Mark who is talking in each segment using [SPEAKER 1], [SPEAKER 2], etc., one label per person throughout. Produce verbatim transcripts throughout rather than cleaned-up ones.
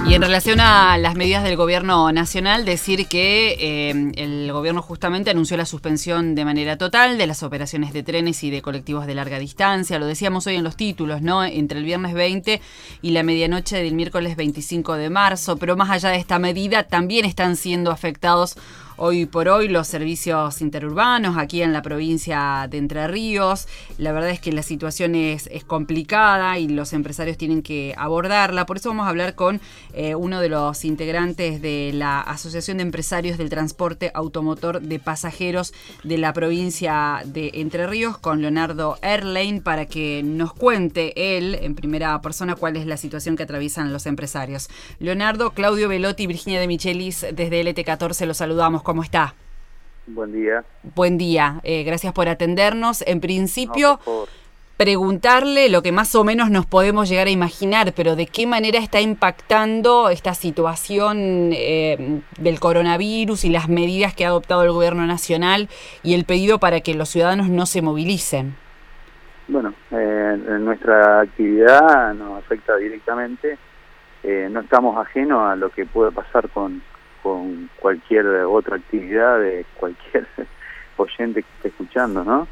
[SPEAKER 1] Y en relación a las medidas del gobierno nacional, decir que eh, el gobierno justamente anunció la suspensión de manera total de las operaciones de trenes y de colectivos de larga distancia. Lo decíamos hoy en los títulos, ¿no? Entre el viernes veinte y la medianoche del miércoles veinticinco de marzo. Pero más allá de esta medida, también están siendo afectados hoy por hoy los servicios interurbanos aquí en la provincia de Entre Ríos. La verdad es que la situación es, es complicada y los empresarios tienen que abordarla. Por eso vamos a hablar con eh, uno de los integrantes de la Asociación de Empresarios del Transporte Automotor de Pasajeros de la provincia de Entre Ríos, con Leonardo Erlein, para que nos cuente él en primera persona cuál es la situación que atraviesan los empresarios. Leonardo, Claudio Velotti y Virginia de Michelis desde L T catorce, los saludamos. ¿Cómo está?
[SPEAKER 2] Buen día.
[SPEAKER 1] Buen día. Eh, gracias por atendernos. En principio,
[SPEAKER 2] no, por favor.
[SPEAKER 1] preguntarle lo que más o menos nos podemos llegar a imaginar, pero ¿de qué manera está impactando esta situación eh, del coronavirus y las medidas que ha adoptado el gobierno nacional y el pedido para que los ciudadanos no se movilicen?
[SPEAKER 2] Bueno, eh, nuestra actividad nos afecta directamente. Eh, no estamos ajenos a lo que puede pasar con con cualquier otra actividad de cualquier oyente que esté escuchando, ¿no?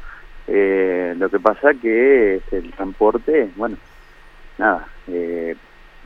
[SPEAKER 2] Eh, lo que pasa que es el transporte, bueno, nada, eh,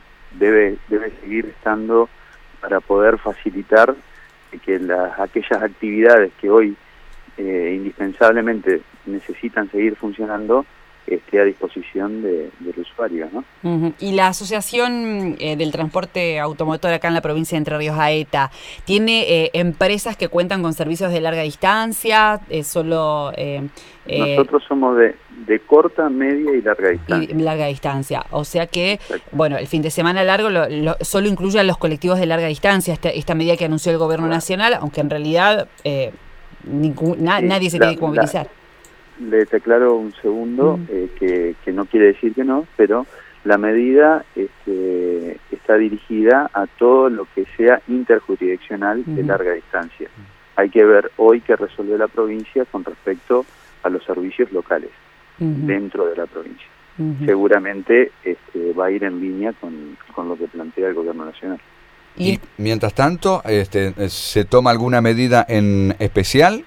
[SPEAKER 2] debe debe seguir estando para poder facilitar que las aquellas actividades que hoy eh, indispensablemente necesitan seguir funcionando esté a disposición de, del usuario, ¿no?
[SPEAKER 1] Uh-huh. Y la Asociación eh, del Transporte Automotor acá en la provincia de Entre Ríos, AETA, ¿tiene eh, empresas que cuentan con servicios de larga distancia? Eh, solo eh,
[SPEAKER 2] Nosotros eh, somos de, de corta, media y larga distancia.
[SPEAKER 1] Y larga distancia, o sea que, Exacto. bueno, el fin de semana largo lo, lo, solo incluye a los colectivos de larga distancia, esta, esta medida que anunció el gobierno bueno. nacional, aunque en realidad eh, ningún, na, sí, nadie se la, tiene que movilizar.
[SPEAKER 2] La, Le te aclaro un segundo, mm. eh, que, que no quiere decir que no, pero la medida este, está dirigida a todo lo que sea interjurisdiccional mm. de larga distancia. Mm. Hay que ver hoy qué resuelve la provincia con respecto a los servicios locales mm. dentro de la provincia. Mm. Seguramente este, va a ir en línea con, con lo que plantea el gobierno nacional.
[SPEAKER 3] Y mientras tanto, este, ¿se toma alguna medida en especial?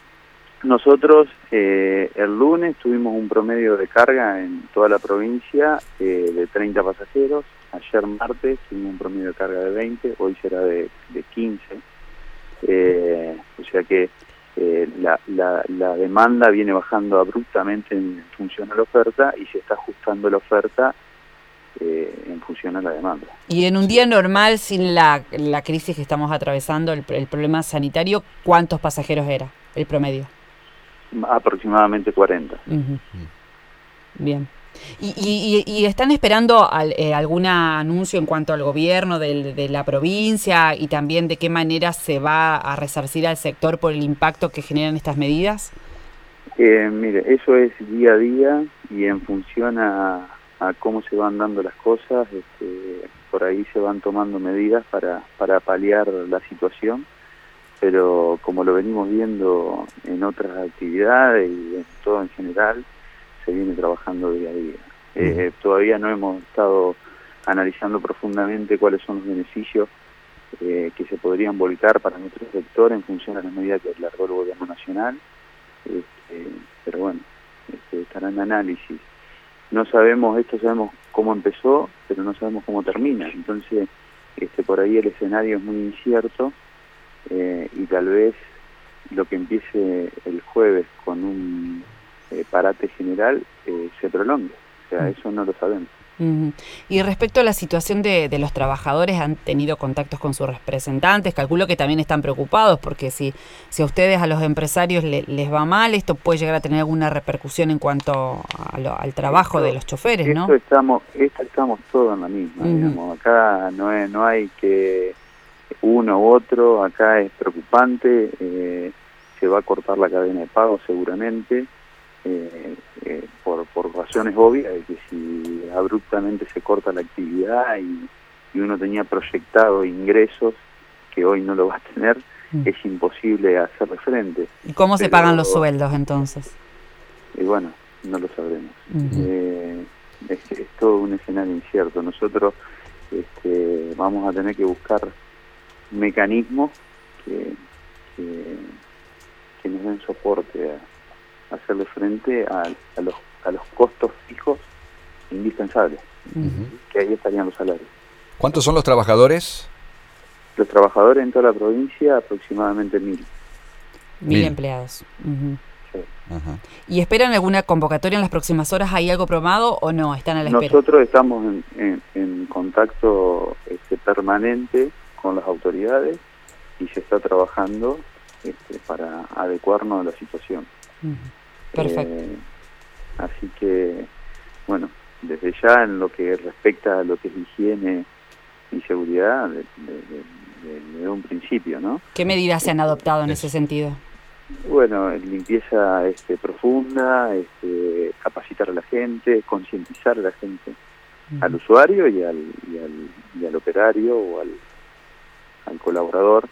[SPEAKER 2] Nosotros eh, el lunes tuvimos un promedio de carga en toda la provincia eh, de treinta pasajeros. Ayer martes tuvimos un promedio de carga de veinte, hoy será de, de quince. Eh, o sea que eh, la, la, la demanda viene bajando abruptamente en función a la oferta y se está ajustando la oferta eh, en función a la demanda.
[SPEAKER 1] Y en un día normal, sin la, la crisis que estamos atravesando, el, el problema sanitario, ¿cuántos pasajeros era el promedio?
[SPEAKER 2] Aproximadamente cuarenta.
[SPEAKER 1] Uh-huh. Bien. ¿Y, y, y están esperando al, eh, algún anuncio en cuanto al gobierno de, de la provincia y también de qué manera se va a resarcir al sector por el impacto que generan estas medidas?
[SPEAKER 2] Eh, mire, eso es día a día y en función a, a cómo se van dando las cosas, este, por ahí se van tomando medidas para, para paliar la situación. Pero como lo venimos viendo en otras actividades y en todo en general, se viene trabajando día a día. Uh-huh. Eh, todavía no hemos estado analizando profundamente cuáles son los beneficios eh, que se podrían volcar para nuestro sector en función a las medidas que largó el gobierno nacional, este, pero bueno, este, estará en análisis. No sabemos, esto sabemos cómo empezó, pero no sabemos cómo termina, entonces este, por ahí el escenario es muy incierto. Eh, y tal vez lo que empiece el jueves con un eh, parate general eh, se prolongue, o sea, eso no lo sabemos.
[SPEAKER 1] Uh-huh. Y respecto a la situación de, de los trabajadores, ¿han tenido contactos con sus representantes? Calculo que también están preocupados porque si, si a ustedes, a los empresarios, le, les va mal, esto puede llegar a tener alguna repercusión en cuanto a lo, al trabajo esto, de los choferes, ¿no?
[SPEAKER 2] Esto estamos, esto estamos todos en la misma, uh-huh. digamos. Acá no, es, no hay que uno u otro, acá es preocupante, eh, se va a cortar la cadena de pago seguramente, eh, eh, por, por razones obvias, de que si abruptamente se corta la actividad y, y uno tenía proyectado ingresos que hoy no lo va a tener, mm. es imposible hacerle frente.
[SPEAKER 1] ¿Y cómo Pero, se pagan los sueldos entonces?
[SPEAKER 2] Y bueno, no lo sabremos.
[SPEAKER 1] Uh-huh.
[SPEAKER 2] eh, es, es todo un escenario incierto. Nosotros este, vamos a tener que buscar mecanismos que, que, que nos den soporte a, a hacerle frente a, a, los, a los costos fijos indispensables, uh-huh. que ahí estarían los salarios.
[SPEAKER 3] ¿Cuántos son los trabajadores?
[SPEAKER 2] Los trabajadores en toda la provincia, aproximadamente mil.
[SPEAKER 1] Mil, mil. empleados. Uh-huh.
[SPEAKER 2] Sí.
[SPEAKER 3] Ajá.
[SPEAKER 1] ¿Y esperan alguna convocatoria en las próximas horas? ¿Hay algo programado o no? ¿Están a la espera?
[SPEAKER 2] Nosotros estamos en, en, en contacto este, permanente con las autoridades y se está trabajando este, para adecuarnos a la situación.
[SPEAKER 1] Uh-huh. Perfecto. Eh,
[SPEAKER 2] así que, bueno, desde ya en lo que respecta a lo que es higiene y seguridad, desde de, de, de un principio, ¿no?
[SPEAKER 1] ¿Qué medidas se han adoptado en ese sentido?
[SPEAKER 2] Bueno, limpieza este, profunda, este, capacitar a la gente, concientizar a la gente, uh-huh. al usuario y al, y al, y al operario o al, al colaborador,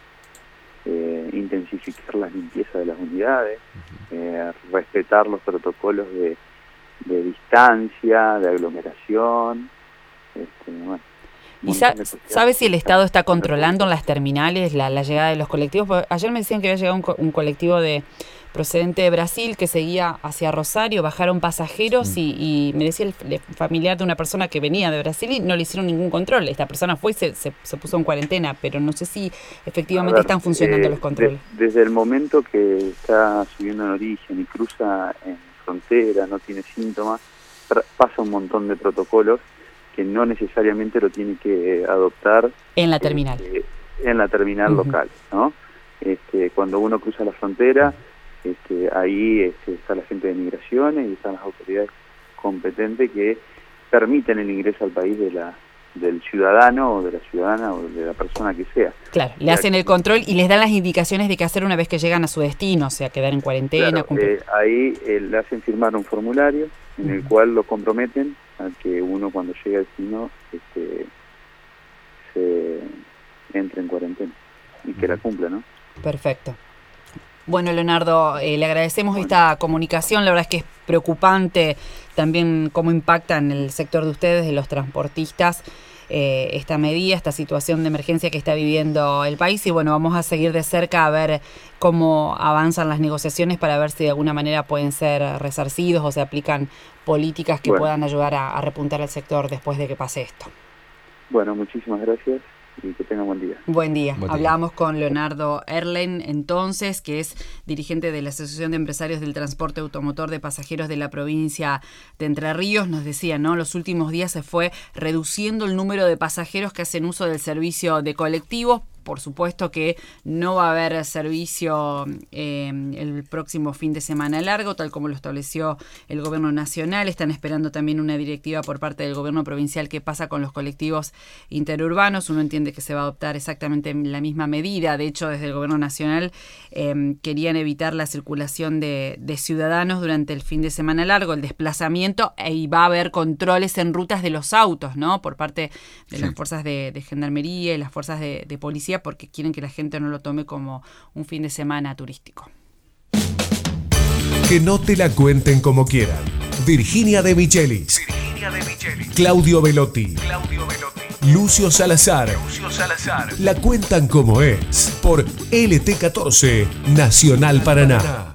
[SPEAKER 2] eh, intensificar la limpieza de las unidades, uh-huh. eh, respetar los protocolos de, de distancia, de aglomeración, este, bueno.
[SPEAKER 1] ¿Y sa- sabe si el Estado está controlando en las terminales la, la llegada de los colectivos? Porque ayer me decían que había llegado un, co- un colectivo de procedente de Brasil que seguía hacia Rosario, bajaron pasajeros mm. y, y me decía el, el familiar de una persona que venía de Brasil y no le hicieron ningún control. Esta persona fue y se, se, se puso en cuarentena, pero no sé si efectivamente ver, están funcionando eh, los controles.
[SPEAKER 2] De, desde el momento que está subiendo en origen y cruza en frontera, no tiene síntomas, tra- pasa un montón de protocolos que no necesariamente lo tiene que adoptar
[SPEAKER 1] en la terminal,
[SPEAKER 2] este, en la terminal uh-huh. local, ¿no? Este, cuando uno cruza la frontera, este, ahí este, está la gente de migraciones y están las autoridades competentes que permiten el ingreso al país de la del ciudadano o de la ciudadana o de la persona que sea.
[SPEAKER 1] Claro, le hacen el control y les dan las indicaciones de qué hacer una vez que llegan a su destino, o sea, quedar en cuarentena.
[SPEAKER 2] Claro, eh, ahí eh, le hacen firmar un formulario en uh-huh. el cual lo comprometen a que uno cuando llegue al destino este, se entre en cuarentena y que la cumpla, ¿no?
[SPEAKER 1] Perfecto. Bueno, Leonardo, eh, le agradecemos bueno. esta comunicación. La verdad es que es preocupante también cómo impacta en el sector de ustedes, de los transportistas, eh, esta medida, esta situación de emergencia que está viviendo el país. Y bueno, vamos a seguir de cerca a ver cómo avanzan las negociaciones para ver si de alguna manera pueden ser resarcidos o se aplican políticas que bueno. puedan ayudar a, a repuntar el sector después de que pase esto.
[SPEAKER 2] Bueno, muchísimas gracias. Y que tenga buen día.
[SPEAKER 1] Buen día.
[SPEAKER 3] Buen día.
[SPEAKER 1] Hablamos con Leonardo Erlen, entonces, que es dirigente de la Asociación de Empresarios del Transporte Automotor de Pasajeros de la provincia de Entre Ríos. Nos decía, ¿no? Los últimos días se fue reduciendo el número de pasajeros que hacen uso del servicio de colectivos. Por supuesto que no va a haber servicio eh, el próximo fin de semana largo, tal como lo estableció el gobierno nacional. Están esperando también una directiva por parte del gobierno provincial que pasa con los colectivos interurbanos. Uno entiende que se va a adoptar exactamente la misma medida. De hecho, desde el gobierno nacional eh, querían evitar la circulación de, de ciudadanos durante el fin de semana largo, el desplazamiento, y va a haber controles en rutas de los autos, ¿no? Por parte de sí. las fuerzas de, de gendarmería y las fuerzas de, de policía, porque quieren que la gente no lo tome como un fin de semana turístico.
[SPEAKER 4] Que no te la cuenten como quieran. Virginia De Michelis.
[SPEAKER 5] Virginia De Michelis.
[SPEAKER 4] Claudio Velotti.
[SPEAKER 5] Claudio Velotti.
[SPEAKER 4] Lucio Salazar.
[SPEAKER 5] Lucio Salazar.
[SPEAKER 4] La cuentan como es por L T catorce Nacional Paraná.